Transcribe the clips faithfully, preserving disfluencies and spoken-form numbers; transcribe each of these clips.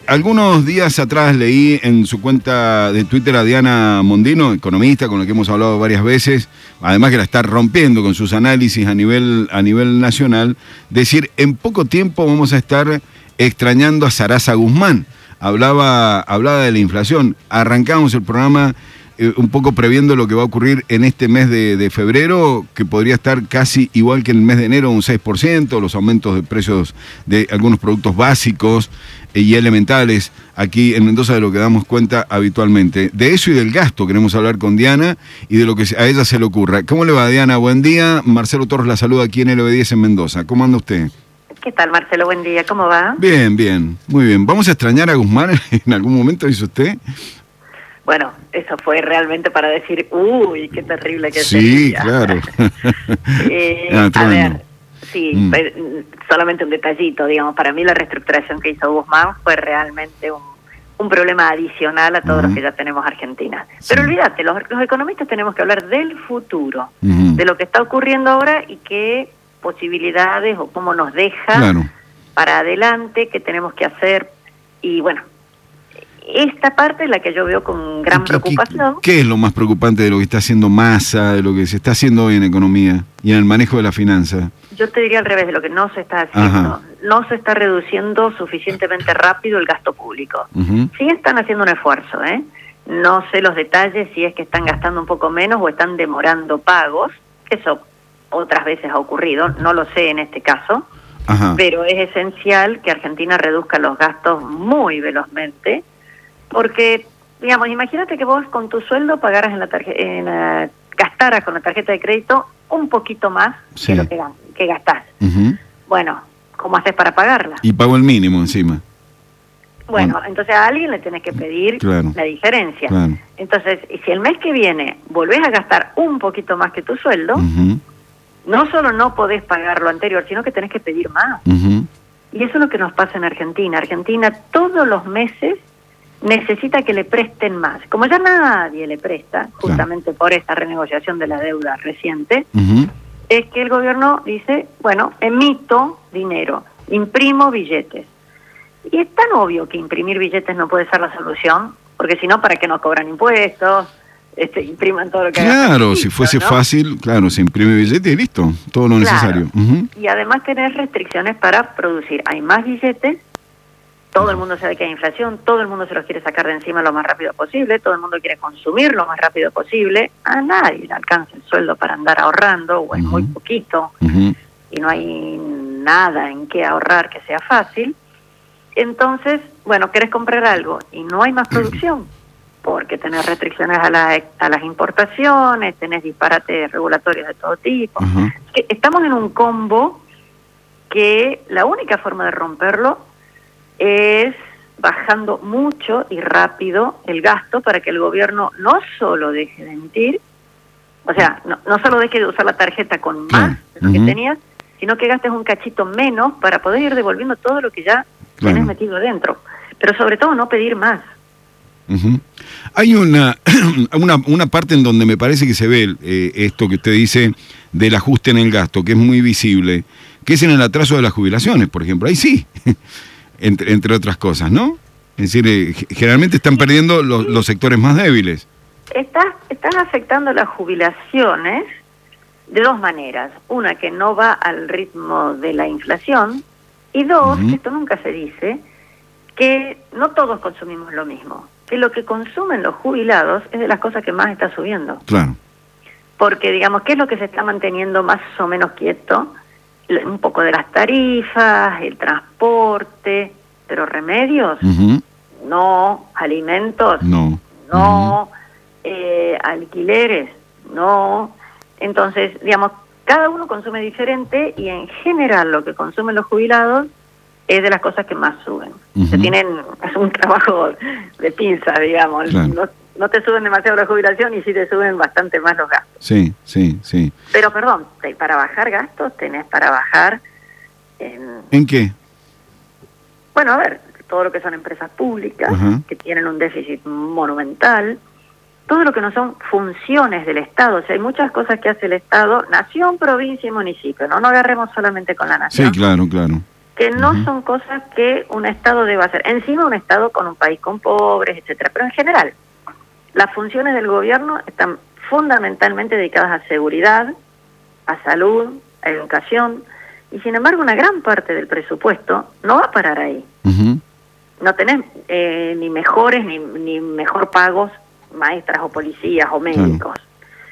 algunos días atrás leí en su cuenta de Twitter a Diana Mondino, economista con la que hemos hablado varias veces, además que la está rompiendo con sus análisis a nivel, a nivel nacional, decir, en poco tiempo vamos a estar extrañando a Sarasa Guzmán. Hablaba, hablaba de la inflación. Arrancamos el programa eh, un poco previendo lo que va a ocurrir en este mes de, de febrero, que podría estar casi igual que en el mes de enero, un seis por ciento, los aumentos de precios de algunos productos básicos eh, y elementales aquí en Mendoza, de lo que damos cuenta habitualmente. De eso y del gasto queremos hablar con Diana y de lo que a ella se le ocurra. ¿Cómo le va, Diana? Buen día. Marcelo Torres la saluda aquí en L B diez en Mendoza. ¿Cómo anda usted? ¿Qué tal, Marcelo? Buen día, ¿cómo va? Bien, bien, muy bien. ¿Vamos a extrañar a Guzmán en algún momento, dice usted? Bueno, eso fue realmente para decir, uy, qué terrible que sí, sería. Claro. eh, ah, a ver, sí, mm. pues, solamente un detallito, digamos, para mí la reestructuración que hizo Guzmán fue realmente un, un problema adicional a todos uh-huh. los que ya tenemos Argentina. Sí. Pero olvídate, los, los economistas tenemos que hablar del futuro, uh-huh. de lo que está ocurriendo ahora y qué posibilidades o cómo nos deja claro. para adelante, qué tenemos que hacer. Y bueno, esta parte es la que yo veo con gran ¿Qué, preocupación. ¿Qué, qué es lo más preocupante de lo que está haciendo Massa, de lo que se está haciendo hoy en economía y en el manejo de la finanza? Yo te diría al revés, de lo que no se está haciendo. Ajá. No se está reduciendo suficientemente rápido el gasto público. Uh-huh. Sí están haciendo un esfuerzo, ¿eh? No sé los detalles, si es que están gastando un poco menos o están demorando pagos. Eso otras veces ha ocurrido, no lo sé en este caso. Ajá. Pero es esencial que Argentina reduzca los gastos muy velozmente, porque, digamos, imagínate que vos con tu sueldo pagaras en la tarjeta, en la, gastaras con la tarjeta de crédito un poquito más sí. que lo que, que gastás. Uh-huh. Bueno, ¿cómo haces para pagarla? Y pago el mínimo encima. Bueno, bueno, entonces a alguien le tenés que pedir claro. la diferencia. Claro. Entonces, si el mes que viene volvés a gastar un poquito más que tu sueldo, uh-huh. no solo no podés pagar lo anterior, sino que tenés que pedir más. Uh-huh. Y eso es lo que nos pasa en Argentina. Argentina todos los meses necesita que le presten más. Como ya nadie le presta, justamente claro. por esta renegociación de la deuda reciente, uh-huh. es que el gobierno dice, bueno, emito dinero, imprimo billetes. Y es tan obvio que imprimir billetes no puede ser la solución, porque si no, ¿para qué nos cobran impuestos? Este, impriman todo lo que hagan. Claro, listo, si fuese ¿no? fácil, claro, se imprime billete y listo, todo lo claro. necesario. Uh-huh. Y además tener restricciones para producir. Hay más billetes, todo el mundo sabe que hay inflación, todo el mundo se los quiere sacar de encima lo más rápido posible, todo el mundo quiere consumir lo más rápido posible. A nadie le alcanza el sueldo para andar ahorrando, o es uh-huh. muy poquito, uh-huh. y no hay nada en qué ahorrar que sea fácil. Entonces, bueno, querés comprar algo y no hay más producción. Uh-huh. Porque tenés restricciones a, la, a las importaciones, tenés disparates regulatorios de todo tipo. Uh-huh. Que estamos en un combo que la única forma de romperlo es bajando mucho y rápido el gasto para que el gobierno no solo deje de emitir, o sea, no, no solo deje de usar la tarjeta con más uh-huh. de lo que tenías, sino que gastes un cachito menos para poder ir devolviendo todo lo que ya claro. tenés metido dentro. Pero sobre todo no pedir más. Uh-huh. Hay una, una una parte en donde me parece que se ve eh, esto que usted dice del ajuste en el gasto, que es muy visible, que es en el atraso de las jubilaciones, por ejemplo. Ahí sí, entre, entre otras cosas, ¿no? Es decir, eh, generalmente están perdiendo los, los sectores más débiles. Estás, están afectando las jubilaciones de dos maneras. Una, que no va al ritmo de la inflación, y dos, uh-huh. que esto nunca se dice, que no todos consumimos lo mismo. Que lo que consumen los jubilados es de las cosas que más está subiendo. Claro. Porque, digamos, ¿qué es lo que se está manteniendo más o menos quieto? Un poco de las tarifas, el transporte, pero remedios, uh-huh. no, alimentos, no, no, uh-huh. eh, alquileres, no. Entonces, digamos, cada uno consume diferente y en general lo que consumen los jubilados es de las cosas que más suben. Uh-huh. Se tienen, es un trabajo de pinza, digamos. Claro. No, no te suben demasiado la jubilación y sí te suben bastante más los gastos. Sí, sí, sí. Pero, perdón, para bajar gastos tenés para bajar... En, ¿En qué? Bueno, a ver, todo lo que son empresas públicas, uh-huh. que tienen un déficit monumental, todo lo que no son funciones del Estado. O sea, hay muchas cosas que hace el Estado, nación, provincia y municipio. No nos agarremos solamente con la nación. Sí, claro, claro. que no Uh-huh. son cosas que un Estado deba hacer. Encima un Estado con un país con pobres, etcétera. Pero en general, las funciones del gobierno están fundamentalmente dedicadas a seguridad, a salud, a educación, y sin embargo una gran parte del presupuesto no va a parar ahí. Uh-huh. No tenés eh, ni mejores ni, ni mejor pagos maestras o policías o médicos, claro.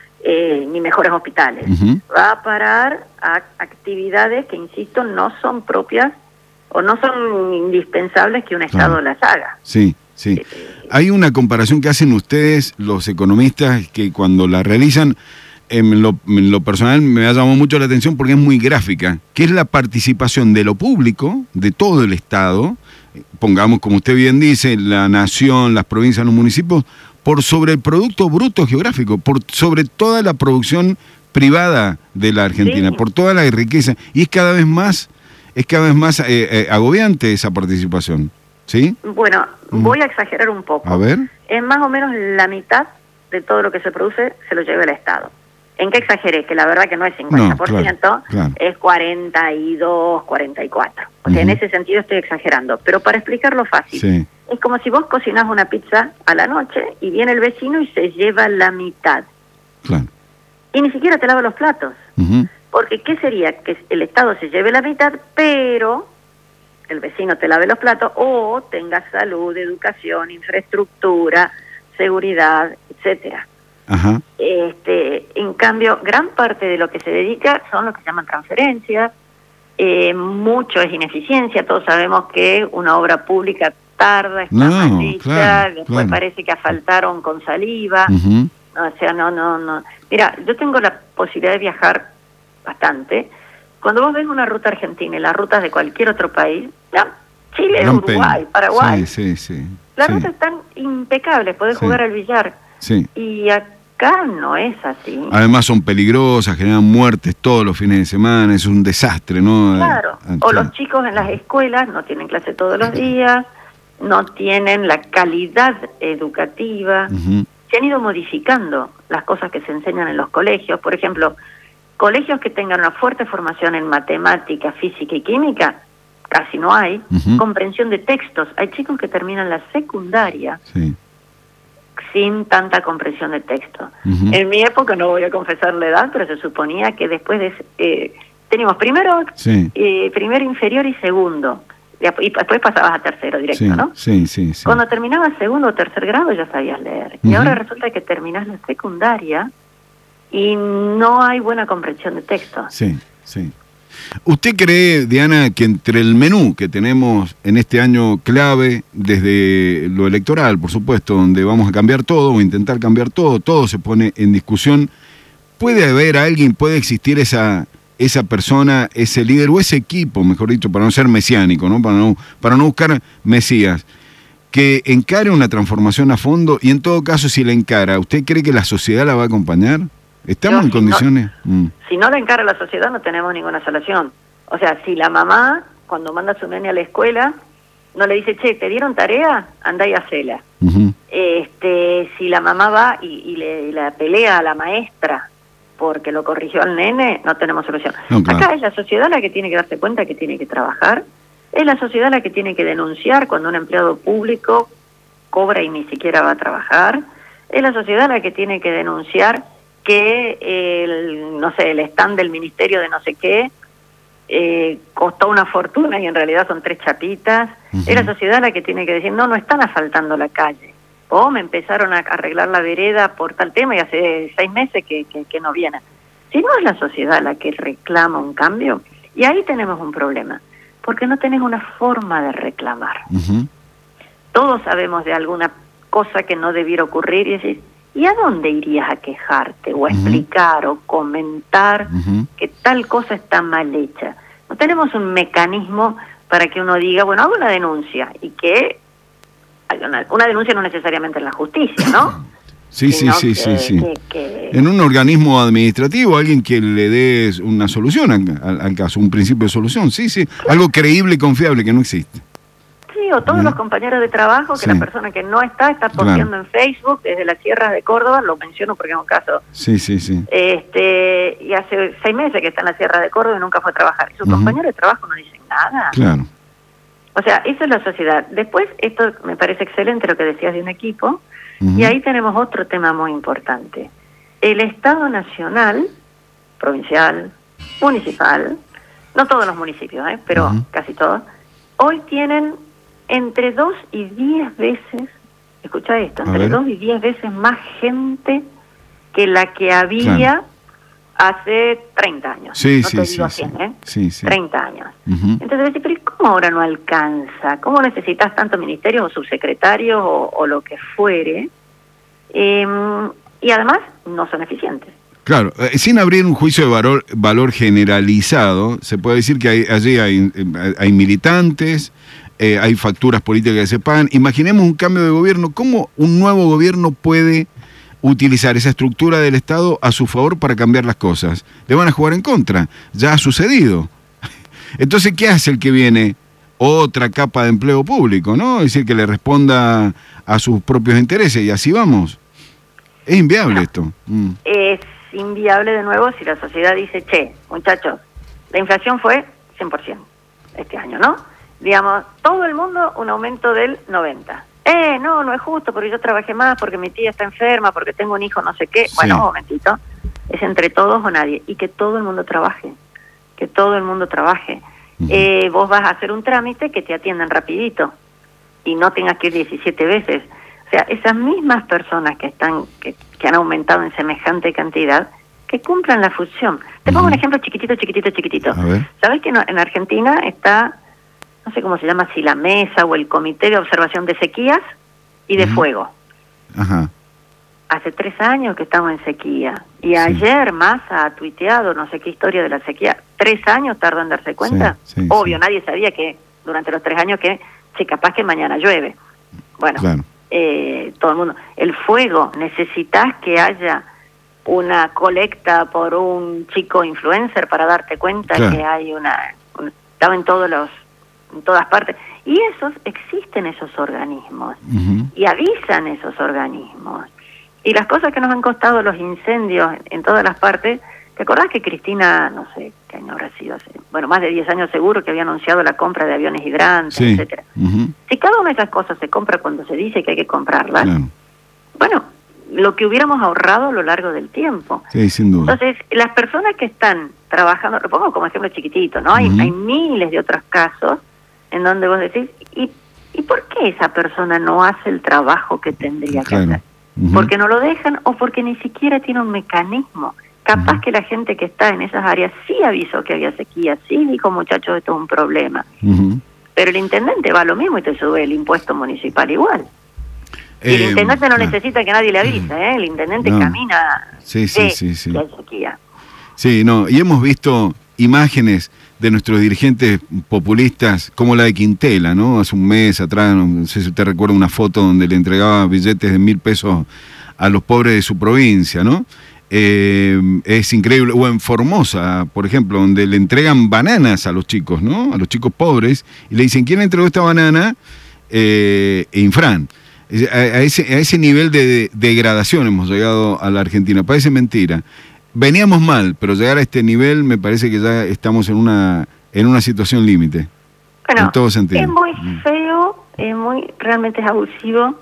eh, ni mejores hospitales. Uh-huh. Va a parar a actividades que, insisto, no son propias o no son indispensables que un Estado claro. las haga. Sí, sí. Eh, Hay una comparación que hacen ustedes, los economistas, que cuando la realizan, en lo, en lo personal me ha llamado mucho la atención porque es muy gráfica, que es la participación de lo público, de todo el Estado, pongamos, como usted bien dice, la nación, las provincias, los municipios, por sobre el Producto Bruto Geográfico, por sobre toda la producción privada de la Argentina, sí. por toda la riqueza, y es cada vez más, es cada vez más eh, eh, agobiante esa participación, ¿sí? Bueno, mm. voy a exagerar un poco. A ver. Es más o menos la mitad de todo lo que se produce se lo lleva el Estado. ¿En qué exageré? Que la verdad que no es cincuenta por ciento, no, claro, claro. es cuarenta y dos, cuarenta y cuatro. O sea, uh-huh. en ese sentido estoy exagerando. Pero para explicarlo fácil, sí. es como si vos cocinás una pizza a la noche y viene el vecino y se lleva la mitad. Claro. Y ni siquiera te lava los platos. Uh-huh. Porque ¿qué sería? Que el Estado se lleve la mitad, pero el vecino te lave los platos o tenga salud, educación, infraestructura, seguridad, etcétera. Ajá. Este, en cambio, gran parte de lo que se dedica son lo que se llaman transferencias, eh, mucho es ineficiencia, todos sabemos que una obra pública tarda, está no, mal hecha, claro, después claro. parece que asfaltaron con saliva, uh-huh. o sea, no, no, no. Mira, yo tengo la posibilidad de viajar bastante, cuando vos ves una ruta argentina y las rutas de cualquier otro país, ya, Chile, gran Uruguay, pena. Paraguay, sí, sí, sí, las sí. rutas están impecables, podés sí. jugar al billar, sí. y acá Acá no es así. Además son peligrosas, generan muertes todos los fines de semana, es un desastre, ¿no? Claro, o los chicos en las escuelas no tienen clase todos los días, no tienen la calidad educativa, uh-huh. se han ido modificando las cosas que se enseñan en los colegios, por ejemplo, colegios que tengan una fuerte formación en matemática, física y química, casi no hay, uh-huh. comprensión de textos, hay chicos que terminan la secundaria, sí. sin tanta comprensión de texto. Uh-huh. En mi época, no voy a confesar la edad, pero se suponía que después de... Eh, teníamos primero, sí. eh, primero inferior y segundo, y después pasabas a tercero directo, sí, ¿no? Sí, sí, sí. Cuando terminabas segundo o tercer grado ya sabías leer. Uh-huh. Y ahora resulta que terminás la secundaria y no hay buena comprensión de texto. Sí, sí. ¿Usted cree, Diana, que entre el menú que tenemos en este año clave, desde lo electoral, por supuesto, donde vamos a cambiar todo o intentar cambiar todo, todo se pone en discusión, puede haber alguien, puede existir esa, esa persona, ese líder o ese equipo, mejor dicho, para no ser mesiánico, ¿no? Para no, para no buscar mesías, que encare una transformación a fondo y en todo caso, si la encara, ¿usted cree que la sociedad la va a acompañar? ¿Estamos Yo, en condiciones? No, mm. Si no la encara la sociedad, no tenemos ninguna solución. O sea, si la mamá, cuando manda a su nene a la escuela, no le dice, che, ¿te dieron tarea? Andá y hacela. Uh-huh. Este, si la mamá va y, y le y la pelea a la maestra porque lo corrigió al nene, no tenemos solución. No, claro. Acá es la sociedad la que tiene que darse cuenta que tiene que trabajar, es la sociedad la que tiene que denunciar cuando un empleado público cobra y ni siquiera va a trabajar, es la sociedad la que tiene que denunciar que el, no sé, el stand del ministerio de no sé qué eh, costó una fortuna y en realidad son tres chapitas. Uh-huh. Es la sociedad la que tiene que decir, no, no están asfaltando la calle. O me empezaron a arreglar la vereda por tal tema y hace seis meses que, que, que no vienen. Si no es la sociedad la que reclama un cambio, y ahí tenemos un problema, porque no tenés una forma de reclamar. Uh-huh. Todos sabemos de alguna cosa que no debiera ocurrir y decís, ¿y a dónde irías a quejarte o a explicar uh-huh. o comentar uh-huh. que tal cosa está mal hecha? No tenemos un mecanismo para que uno diga, bueno, hago una denuncia y que una, una denuncia no necesariamente en la justicia, ¿no? Sí, sí, sí, que, sí, sí. Que, que... En un organismo administrativo, alguien que le dé una solución al, al caso, un principio de solución, sí, sí, algo creíble y confiable que no existe. Sí, sí, o todos uh-huh. los compañeros de trabajo, que sí. la persona que no está, está posteando claro. en Facebook desde las sierras de Córdoba, lo menciono porque es un caso. Sí, sí, sí. Este, y hace seis meses que está en la sierra de Córdoba y nunca fue a trabajar. Y sus uh-huh. compañeros de trabajo no dicen nada. Claro. O sea, eso es la sociedad. Después, esto me parece excelente lo que decías de un equipo, uh-huh. y ahí tenemos otro tema muy importante. El Estado Nacional, provincial, municipal, no todos los municipios, ¿eh? pero uh-huh. casi todos, hoy tienen entre dos y diez veces, escucha esto, entre dos y diez veces más gente que la que había claro. hace treinta años. Sí, no sí, te sí, digo sí, cien, ¿eh? sí, sí. treinta años. Uh-huh. Entonces, decir, pero ¿cómo ahora no alcanza? ¿Cómo necesitas tanto ministerios o subsecretarios o, o lo que fuere? Eh, y además no son eficientes. Claro, eh, sin abrir un juicio de valor, valor generalizado, se puede decir que hay, allí hay, hay militantes, eh, hay facturas políticas que se pagan. Imaginemos un cambio de gobierno. ¿Cómo un nuevo gobierno puede utilizar esa estructura del Estado a su favor para cambiar las cosas? Le van a jugar en contra. Ya ha sucedido. Entonces, ¿qué hace el que viene? Otra capa de empleo público, ¿no? Es decir, que le responda a sus propios intereses y así vamos. Es inviable no, esto. Mm. Es inviable de nuevo si la sociedad dice, che, muchachos, la inflación fue cien por ciento este año, ¿no? Digamos, todo el mundo un aumento del noventa. Eh, no, no es justo porque yo trabajé más, porque mi tía está enferma, porque tengo un hijo no sé qué. Sí. Bueno, un momentito, es entre todos o nadie. Y que todo el mundo trabaje, que todo el mundo trabaje. Uh-huh. Eh, vos vas a hacer un trámite que te atiendan rapidito y no tengas que ir diecisiete veces. O sea, esas mismas personas que están que, que han aumentado en semejante cantidad, que cumplan la función. Te pongo uh-huh. un ejemplo chiquitito, chiquitito, chiquitito. ¿Sabés que no, en Argentina está, no sé cómo se llama, si la mesa o el comité de observación de sequías y de uh-huh. fuego? Ajá. Hace tres años que estamos en sequía. Y sí. ayer Massa ha tuiteado no sé qué historia de la sequía. ¿Tres años tardó en darse cuenta? Sí, sí, Obvio, sí. nadie sabía que durante los tres años que, sí, capaz que mañana llueve. Bueno, claro. eh, todo el mundo. El fuego, necesitas que haya una colecta por un chico influencer para darte cuenta claro. que hay una... Un, estaba en todos los... en todas partes. Y esos, existen esos organismos. Uh-huh. Y avisan esos organismos. Y las cosas que nos han costado los incendios en todas las partes, ¿te acordás que Cristina, no sé qué año habrá sido, hace, bueno, más de diez años seguro, que había anunciado la compra de aviones hidrantes, sí. etcétera? Uh-huh. Si cada una de esas cosas se compra cuando se dice que hay que comprarlas, claro. bueno, lo que hubiéramos ahorrado a lo largo del tiempo. Sí, sin duda. Entonces, las personas que están trabajando, lo pongo como ejemplo chiquitito, ¿no? Uh-huh. Hay, hay miles de otros casos en donde vos decís, ¿y, ¿y por qué esa persona no hace el trabajo que tendría claro. que hacer? Uh-huh. Porque no lo dejan o porque ni siquiera tiene un mecanismo. Capaz uh-huh. que la gente que está en esas áreas sí avisó que había sequía, sí dijo, muchachos, esto es un problema. Uh-huh. Pero el intendente va a lo mismo y te sube el impuesto municipal igual. Eh, y el intendente no ah, necesita que nadie le avise, ¿eh? El intendente no. camina sí, sí, de sí, sí. la sequía. Sí, no, y hemos visto imágenes de nuestros dirigentes populistas, como la de Quintela, ¿no? Hace un mes atrás, no sé si usted recuerda una foto donde le entregaba billetes de mil pesos a los pobres de su provincia, ¿no? Eh, es increíble. O en Formosa, por ejemplo, donde le entregan bananas a los chicos, ¿no? A los chicos pobres, y le dicen, ¿quién entregó esta banana? Eh, Infran. A, a, ese, a ese nivel de, de degradación hemos llegado a la Argentina. Parece mentira. Veníamos mal, pero llegar a este nivel me parece que ya estamos en una en una situación límite. Bueno, en todo sentido. Es muy feo, es muy, realmente es abusivo,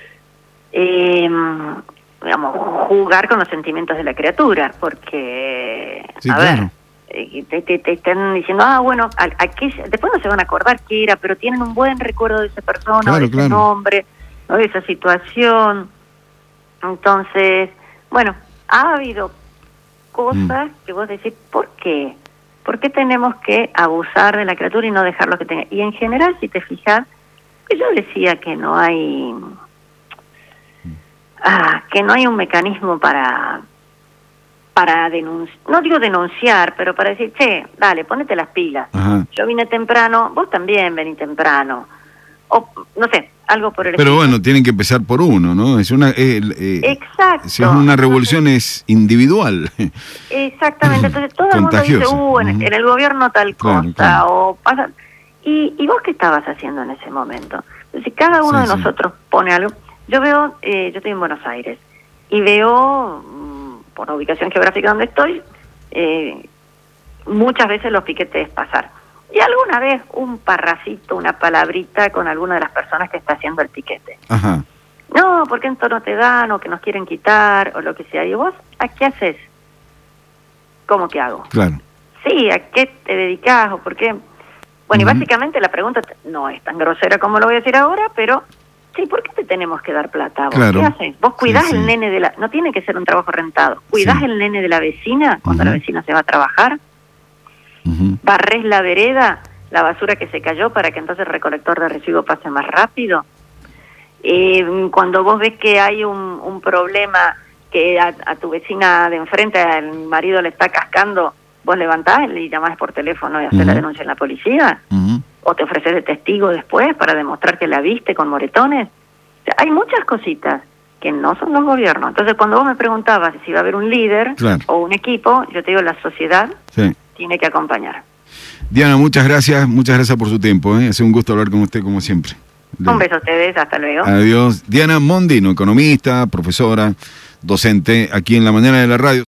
eh, digamos, jugar con los sentimientos de la criatura, porque, sí, a claro. ver, te, te, te están diciendo, ah, bueno, a, a qué, después no se van a acordar qué era, pero tienen un buen recuerdo de esa persona, claro, de ese claro. nombre, ¿no? De esa situación. Entonces, bueno, ha habido cosas mm. que vos decís, ¿por qué? ¿Por qué tenemos que abusar de la criatura y no dejarlo que tenga? Y en general, si te fijas, yo decía que no hay ah, que no hay un mecanismo para para denunciar, no digo denunciar, pero para decir, che, dale, ponete las pilas. Ajá. Yo vine temprano, vos también vení temprano. O, no sé, algo por el Pero estilo. Bueno, tienen que empezar por uno, ¿no? Es una eh, eh, Exacto. Si es una revolución es individual. Exactamente. Entonces todo el mundo dice, uh, en, uh-huh. en el gobierno tal cosa, claro, claro. o pasa... ¿Y, ¿y vos qué estabas haciendo en ese momento? Si cada uno sí, de nosotros sí. pone algo... Yo veo, eh, yo estoy en Buenos Aires, y veo, mmm, por la ubicación geográfica donde estoy, eh, muchas veces los piquetes pasar. Y alguna vez un parrafito, una palabrita con alguna de las personas que está haciendo el piquete. Ajá. No, porque esto no te dan, o que nos quieren quitar, o lo que sea. ¿Y vos a qué haces? ¿Cómo que hago? Claro. Sí, ¿a qué te dedicás? ¿O por qué? Bueno, uh-huh. y básicamente la pregunta no es tan grosera como lo voy a decir ahora, pero... Sí, ¿por qué te tenemos que dar plata? ¿Vos claro. qué haces? ¿Vos cuidás sí, sí. el nene de la... No tiene que ser un trabajo rentado. ¿Cuidás sí. el nene de la vecina cuando uh-huh. la vecina se va a trabajar? Uh-huh. ¿Barrés la vereda, la basura que se cayó para que entonces el recolector de residuos pase más rápido? Eh, cuando vos ves que hay un, un problema que a, a tu vecina de enfrente, al marido le está cascando, vos levantás y llamás por teléfono y haces uh-huh. la denuncia en la policía. Uh-huh. O te ofreces de testigo después para demostrar que la viste con moretones. O sea, hay muchas cositas que no son los gobiernos. Entonces, cuando vos me preguntabas si va a haber un líder claro. o un equipo, yo te digo, la sociedad sí. tiene que acompañar. Diana, muchas gracias, muchas gracias por su tiempo. ¿eh? Es un gusto hablar con usted como siempre. Un beso a ustedes, hasta luego. Adiós. Diana Mondino, economista, profesora, docente, aquí en La Mañana de la Radio.